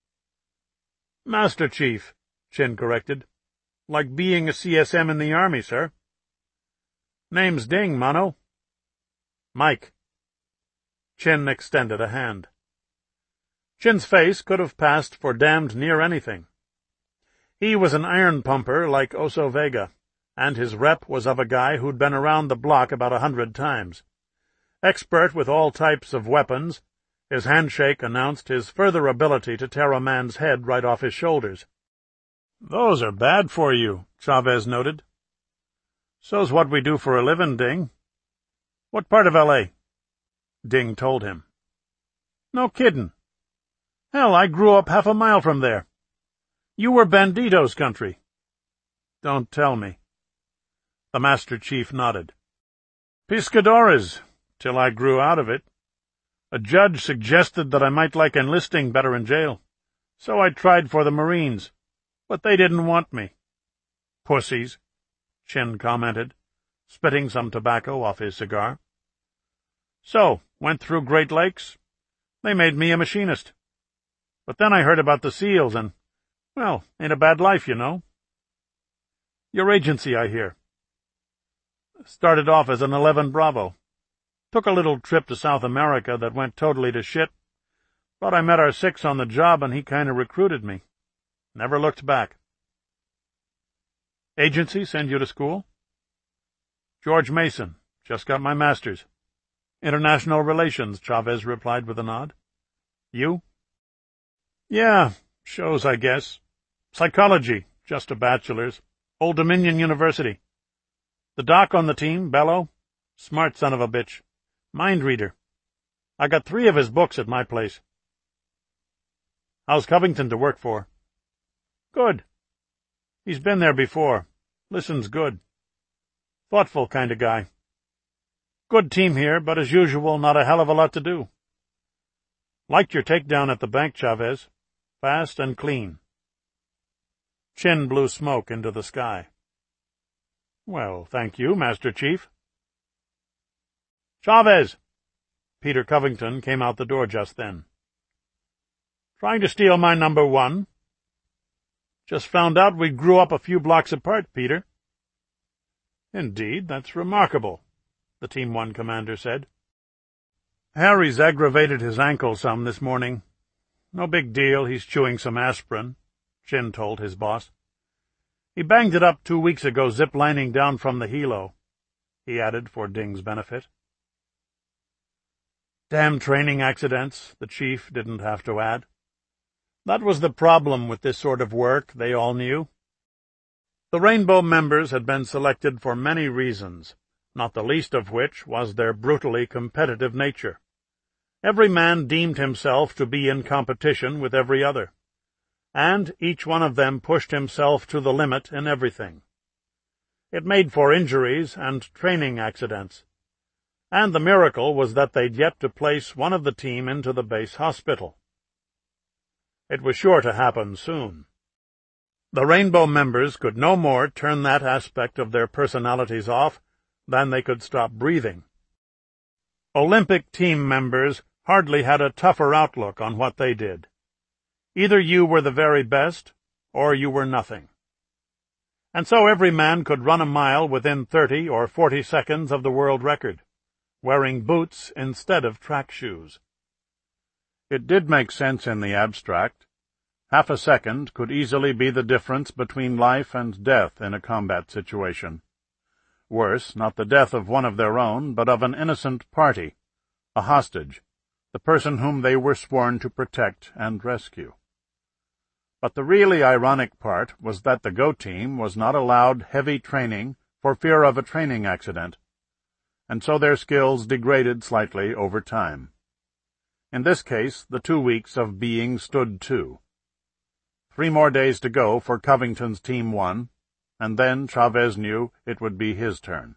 "Master Chief," Chin corrected. "Like being a C S M in the Army, sir." "Name's Ding, Mano." "Mike." Chin extended a hand. Chin's face could have passed for damned near anything. He was an iron pumper like Oso Vega, and his rep was of a guy who'd been around the block about a hundred times. Expert with all types of weapons, his handshake announced his further ability to tear a man's head right off his shoulders. "Those are bad for you," Chavez noted. "So's what we do for a living, Ding." "What part of L A?" Ding told him. "No kiddin'. Hell, I grew up half a mile from there. You were Bandito's country." "Don't tell me." The Master Chief nodded. "Piscadores, till I grew out of it. A judge suggested that I might like enlisting better in jail, so I tried for the Marines, but they didn't want me." "Pussies," Chin commented, spitting some tobacco off his cigar. "So, went through Great Lakes. They made me a machinist. But then I heard about the SEALs, and, Well, ain't a bad life, you know. Your agency, I hear. Started off as an eleven Bravo. Took a little trip to South America that went totally to shit, but I met our six on the job and he kind of recruited me. Never looked back. Agency send you to school? George Mason. Just got my master's. International Relations, Chavez replied with a nod. You? Yeah, shows, I guess. Psychology, just a bachelor's. Old Dominion University. The doc on the team, Bello, smart son of a bitch. Mind reader. I got three of his books at my place. How's Covington to work for? Good. He's been there before. Listens good. Thoughtful kind of guy. Good team here, but as usual, not a hell of a lot to do. Liked your takedown at the bank, Chavez. Fast and clean. Chin blew smoke into the sky. Well, thank you, Master Chief. Chavez! Peter Covington came out the door just then. Trying to steal my number one? Just found out we grew up a few blocks apart, Peter. Indeed, that's remarkable, the Team One commander said. Harry's aggravated his ankle some this morning. No big deal, he's chewing some aspirin, Chin told his boss. He banged it up two weeks ago zip-lining down from the helo, he added for Ding's benefit. Damn training accidents, the chief didn't have to add. That was the problem with this sort of work, they all knew. The Rainbow members had been selected for many reasons, not the least of which was their brutally competitive nature. Every man deemed himself to be in competition with every other, and each one of them pushed himself to the limit in everything. It made for injuries and training accidents, and the miracle was that they'd yet to place one of the team into the base hospital. It was sure to happen soon. The Rainbow members could no more turn that aspect of their personalities off than they could stop breathing. Olympic team members hardly had a tougher outlook on what they did. Either you were the very best, or you were nothing. And so every man could run a mile within thirty or forty seconds of the world record, wearing boots instead of track shoes. It did make sense in the abstract. Half a second could easily be the difference between life and death in a combat situation. Worse, not the death of one of their own, but of an innocent party, a hostage, the person whom they were sworn to protect and rescue. But the really ironic part was that the Go team was not allowed heavy training for fear of a training accident, and so their skills degraded slightly over time. In this case, the two weeks of being stood to. Three more days to go for Covington's Team One, and then Chavez knew it would be his turn.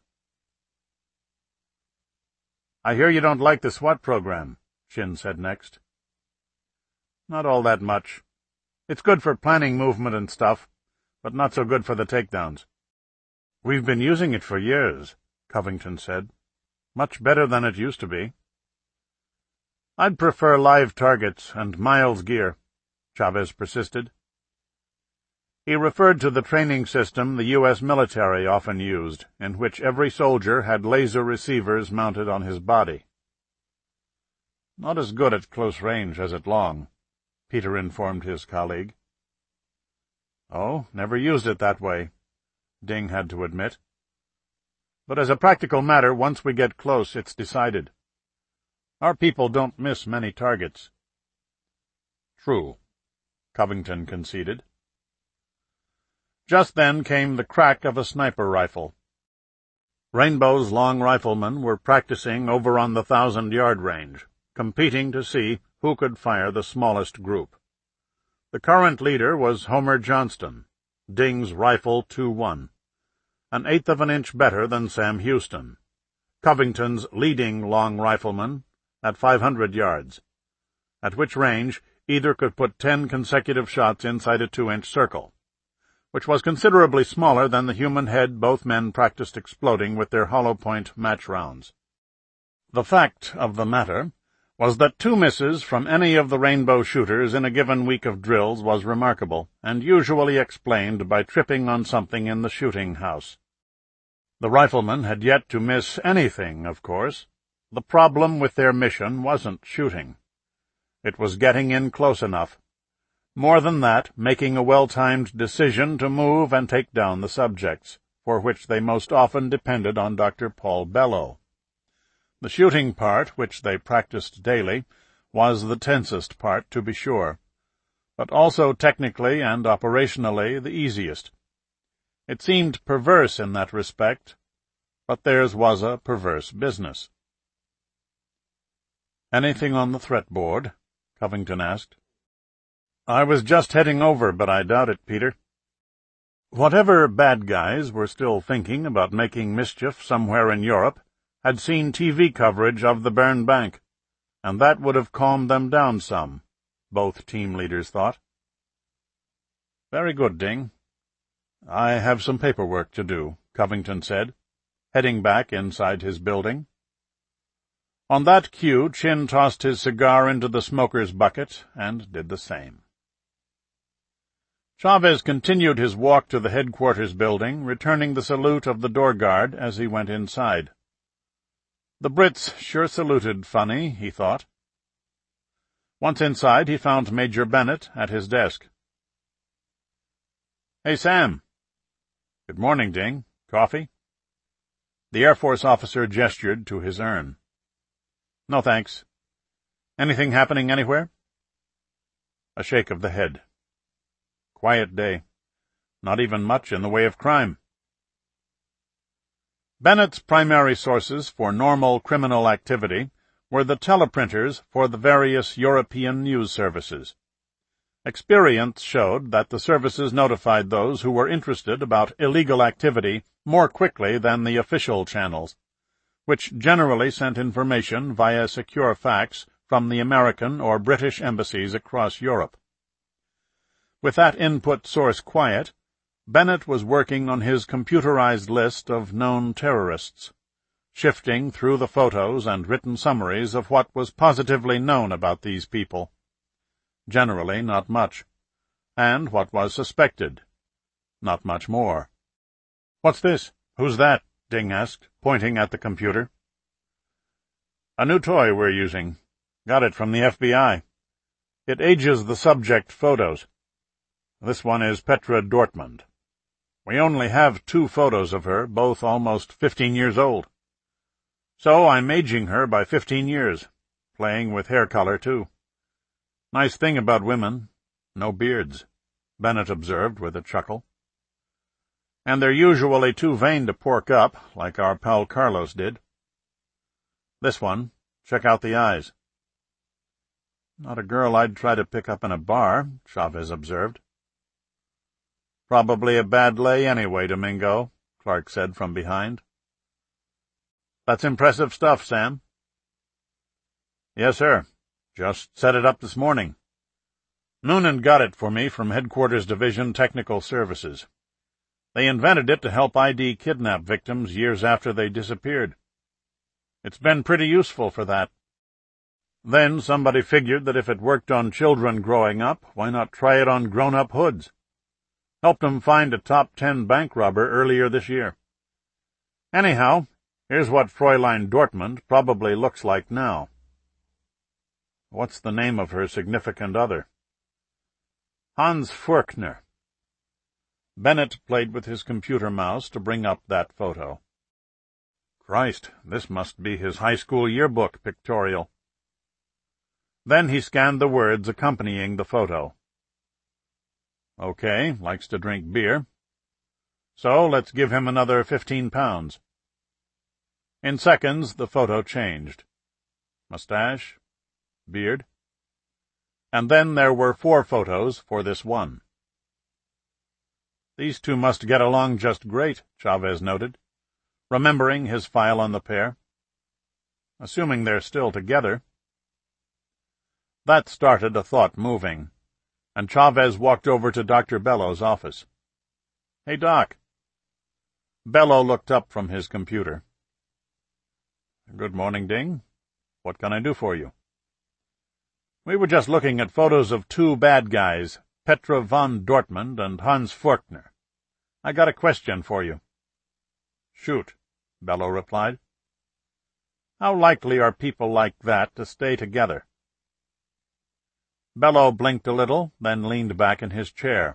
I hear you don't like the SWAT program, Chin said next. Not all that much. It's good for planning movement and stuff, but not so good for the takedowns. We've been using it for years, Covington said. Much better than it used to be. I'd prefer live targets and Miles gear, Chavez persisted. He referred to the training system the U S military often used, in which every soldier had laser receivers mounted on his body. Not as good at close range as at long, Peter informed his colleague. Oh, never used it that way, Ding had to admit. But as a practical matter, once we get close, it's decided. Our people don't miss many targets. True, Covington conceded. Just then came the crack of a sniper rifle. Rainbow's long riflemen were practicing over on the thousand-yard range, competing to see who could fire the smallest group. The current leader was Homer Johnston, Ding's Rifle two one, an eighth of an inch better than Sam Houston, Covington's leading long rifleman, at five hundred yards, at which range either could put ten consecutive shots inside a two-inch circle, which was considerably smaller than the human head both men practiced exploding with their hollow-point match rounds. The fact of the matter was that two misses from any of the rainbow shooters in a given week of drills was remarkable, and usually explained by tripping on something in the shooting house. The riflemen had yet to miss anything, of course. The problem with their mission wasn't shooting. It was getting in close enough. More than that, making a well-timed decision to move and take down the subjects, for which they most often depended on Doctor Paul Bellow. The shooting part, which they practiced daily, was the tensest part, to be sure, but also technically and operationally the easiest. It seemed perverse in that respect, but theirs was a perverse business. "Anything on the threat board?" Covington asked. "I was just heading over, but I doubt it, Peter." Whatever bad guys were still thinking about making mischief somewhere in Europe had seen T V coverage of the Bern Bank, and that would have calmed them down some, both team leaders thought. "Very good, Ding. I have some paperwork to do," Covington said, heading back inside his building. On that cue, Chin tossed his cigar into the smoker's bucket and did the same. Chavez continued his walk to the headquarters building, returning the salute of the door guard as he went inside. The Brits sure saluted funny, he thought. Once inside, he found Major Bennett at his desk. "Hey, Sam." "Good morning, Ding. Coffee?" The Air Force officer gestured to his urn. "No, thanks. Anything happening anywhere?" A shake of the head. "Quiet day. Not even much in the way of crime." Bennett's primary sources for normal criminal activity were the teleprinters for the various European news services. Experience showed that the services notified those who were interested about illegal activity more quickly than the official channels, which generally sent information via secure fax from the American or British embassies across Europe. With that input source quiet, Bennett was working on his computerized list of known terrorists, shifting through the photos and written summaries of what was positively known about these people. Generally not much, and what was suspected. Not much more. "What's this? Who's that?" Ding asked, pointing at the computer. "A new toy we're using. Got it from the F B I. It ages the subject photos. This one is Petra Dortmund. We only have two photos of her, both almost fifteen years old. So I'm aging her by fifteen years, playing with hair color, too. Nice thing about women, no beards," Bennett observed with a chuckle. "And they're usually too vain to pork up, like our pal Carlos did. This one, check out the eyes." "Not a girl I'd try to pick up in a bar," Chavez observed. "Probably a bad lay anyway, Domingo," Clark said from behind. "That's impressive stuff, Sam." "Yes, sir. Just set it up this morning. Noonan got it for me from Headquarters Division Technical Services. They invented it to help I D kidnap victims years after they disappeared. It's been pretty useful for that. Then somebody figured that if it worked on children growing up, why not try it on grown-up hoods? Helped them find a top ten bank robber earlier this year. Anyhow, here's what Fräulein Dortmund probably looks like now." "What's the name of her significant other?" "Hans Furkner." Bennett played with his computer mouse to bring up that photo. Christ, this must be his high school yearbook pictorial. Then he scanned the words accompanying the photo. "Okay, likes to drink beer. So let's give him another fifteen pounds." In seconds the photo changed. Mustache, beard. And then there were four photos for this one. "These two must get along just great," Chavez noted, remembering his file on the pair. "Assuming they're still together." That started a thought moving, and Chavez walked over to Doctor Bellow's office. "Hey, Doc." Bellow looked up from his computer. "Good morning, Ding. What can I do for you?" We were just looking at photos of two bad guys, Petra von Dortmund and Hans Fortner. I got a question for you." "Shoot," Bello replied. "How likely are people like that to stay together?" Bello blinked a little, then leaned back in his chair.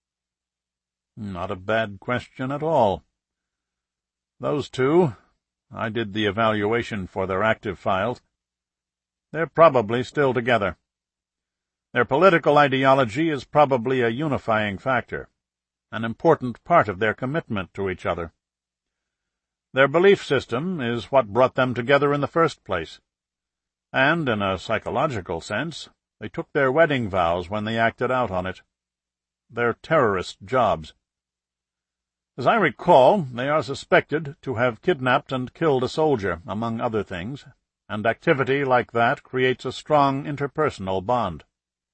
"Not a bad question at all. Those two, I did the evaluation for their active files. They're probably still together. Their political ideology is probably a unifying factor, an important part of their commitment to each other. Their belief system is what brought them together in the first place, and, in a psychological sense, they took their wedding vows when they acted out on it. They're terrorist jobs. As I recall, they are suspected to have kidnapped and killed a soldier, among other things, and activity like that creates a strong interpersonal bond."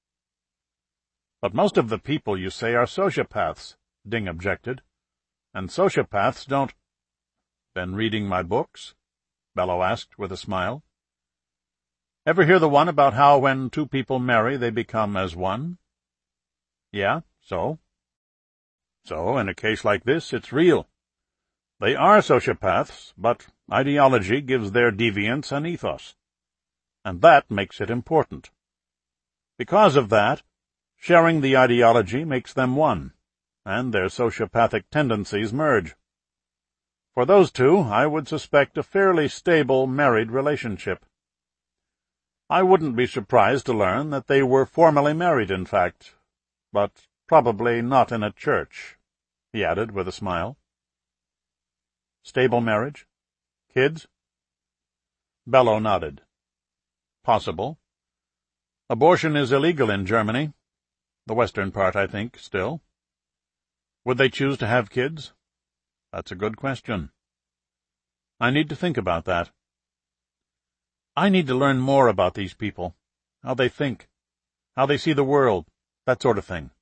"But most of the people you say are sociopaths," Ding objected, "and sociopaths don't—" "Been reading my books?" Bello asked with a smile. "Ever hear the one about how when two people marry they become as one?" "Yeah, so?" "So, in a case like this, it's real. They are sociopaths, but ideology gives their deviance an ethos, and that makes it important. Because of that, sharing the ideology makes them one, and their sociopathic tendencies merge. For those two, I would suspect a fairly stable married relationship. I wouldn't be surprised to learn that they were formally married, in fact, but probably not in a church," he added with a smile. "Stable marriage? Kids?" Bello nodded. "Possible. Abortion is illegal in Germany. The western part, I think, still. Would they choose to have kids? That's a good question. I need to think about that. I need to learn more about these people, how they think, how they see the world, that sort of thing."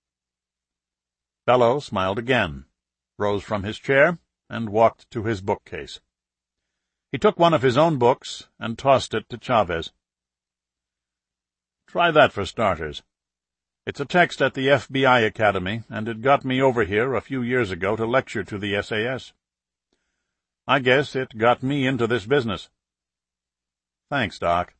Bello smiled again, rose from his chair, and walked to his bookcase. He took one of his own books and tossed it to Chavez. "Try that for starters. It's a text at the F B I Academy, and it got me over here a few years ago to lecture to the S A S. I guess it got me into this business." "Thanks, Doc."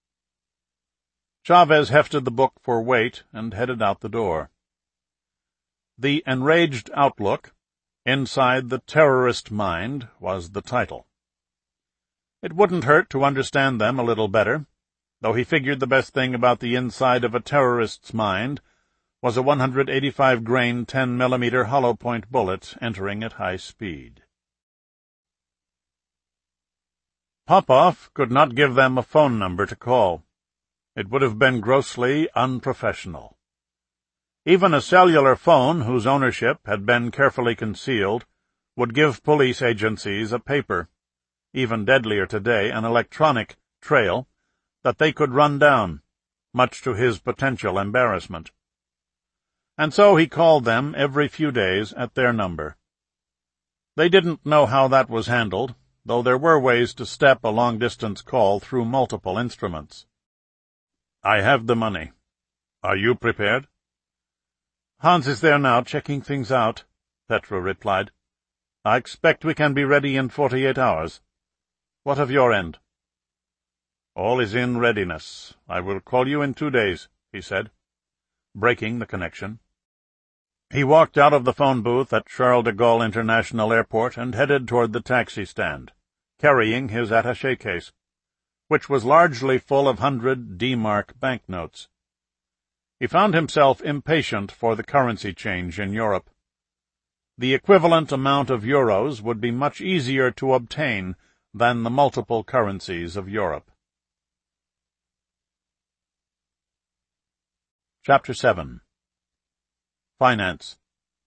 Chavez hefted the book for weight and headed out the door. "The Enraged Outlook, Inside the Terrorist Mind" was the title. It wouldn't hurt to understand them a little better, though he figured the best thing about the inside of a terrorist's mind was a one hundred eighty-five grain ten millimeter hollow-point bullet entering at high speed. Popoff could not give them a phone number to call. It would have been grossly unprofessional. Even a cellular phone whose ownership had been carefully concealed would give police agencies a paper, even deadlier today, an electronic trail, that they could run down, much to his potential embarrassment. And so he called them every few days at their number. They didn't know how that was handled, though there were ways to step a long-distance call through multiple instruments. "I have the money. Are you prepared?" "Hans is there now, checking things out," Petra replied. "I expect we can be ready in forty-eight hours. What of your end?" "All is in readiness. I will call you in two days," he said, breaking the connection. He walked out of the phone booth at Charles de Gaulle International Airport and headed toward the taxi stand, carrying his attaché case, which was largely full of hundred D-mark banknotes. He found himself impatient for the currency change in Europe. The equivalent amount of euros would be much easier to obtain than the multiple currencies of Europe. Chapter seven. Finance.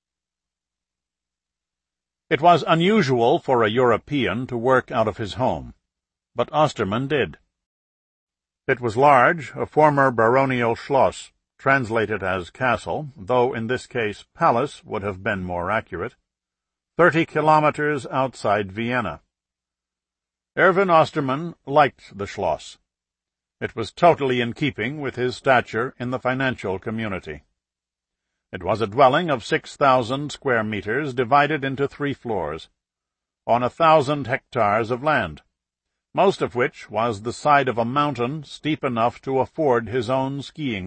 It was unusual for a European to work out of his home, but Osterman did. It was large, a former baronial schloss, translated as castle, though in this case palace would have been more accurate, thirty kilometers outside Vienna. Erwin Osterman liked the schloss. It was totally in keeping with his stature in the financial community. It was a dwelling of six thousand square meters divided into three floors, on a thousand hectares of land, most of which was the side of a mountain steep enough to afford his own skiing